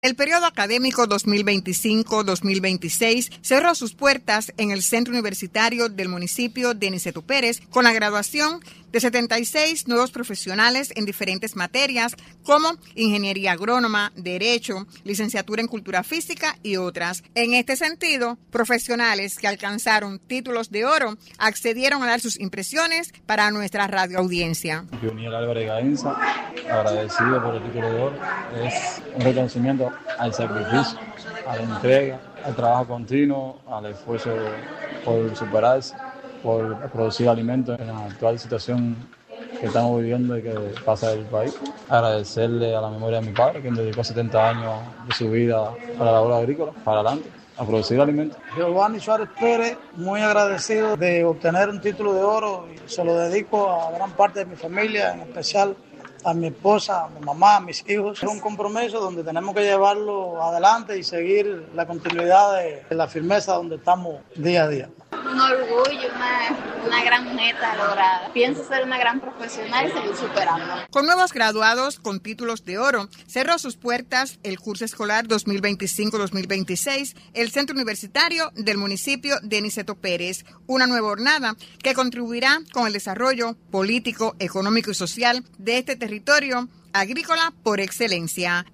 El periodo académico 2025-2026 cerró sus puertas en el Centro Universitario del municipio de Aniceto Pérez con la graduación de 76 nuevos profesionales en diferentes materias como Ingeniería Agrónoma, Derecho, Licenciatura en Cultura Física y otras. En este sentido, profesionales que alcanzaron títulos de oro accedieron a dar sus impresiones para nuestra radioaudiencia. Juniel Álvarez Gainza, agradecido por el título de oro, es un reconocimiento al sacrificio, a la entrega, al trabajo continuo, al esfuerzo por superarse, por producir alimentos en la actual situación que estamos viviendo y que pasa el país. Agradecerle a la memoria de mi padre, quien dedicó 70 años de su vida a la labor agrícola, para adelante, a producir alimentos. Giovanni Suárez Pérez, muy agradecido de obtener un título de oro y se lo dedico a gran parte de mi familia, en especial a mi esposa, a mi mamá, a mis hijos. Es un compromiso donde tenemos que llevarlo adelante y seguir la continuidad de la firmeza donde estamos día a día. Un orgullo, una gran meta lograda. Pienso ser una gran profesional y seguir superando. Con nuevos graduados con títulos de oro, cerró sus puertas el curso escolar 2025-2026, el Centro Universitario del municipio de Aniceto Pérez, una nueva jornada que contribuirá con el desarrollo político, económico y social de este territorio agrícola por excelencia.